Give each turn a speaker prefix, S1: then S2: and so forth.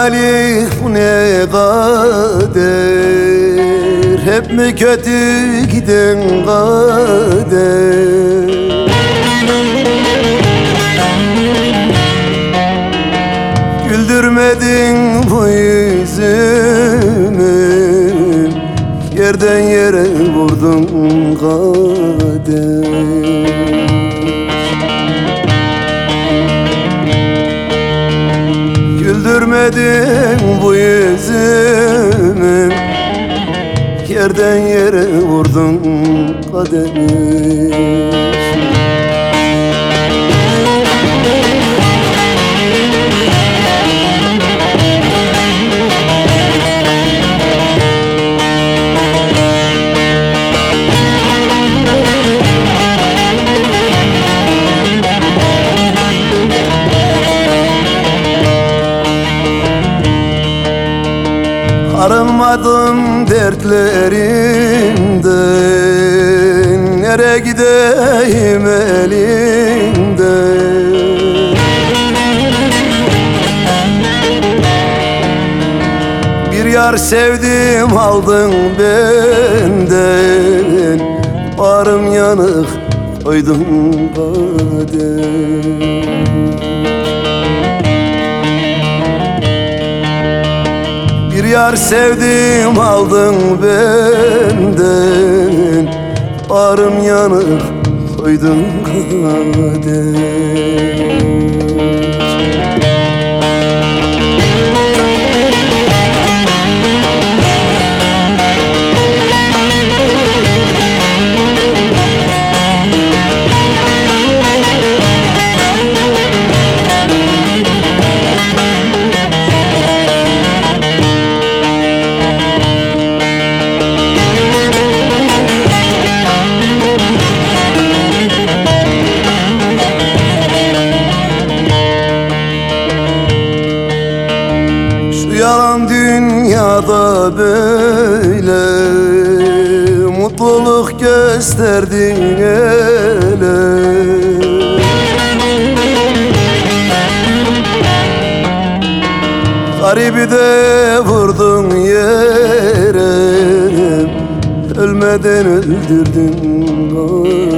S1: talih bu ne kader, hep mi kötü giden kader? Güldürmedin bu yüzümü, yerden yere vurdun kader. Güldürmedin bu yüzümü, yerden yere vurdun kader. Arınmadım dertlerinden, nereye gideyim elinden? Bir yar sevdim aldın benden, bağrım yanık koydum kader. Bir yar sevdim aldın benden, bağrım yanık koydun kader. Yalan dünyada böyle, mutluluk gösterdin ele. Garibi de vurdun yere, ölmeden öldürdün.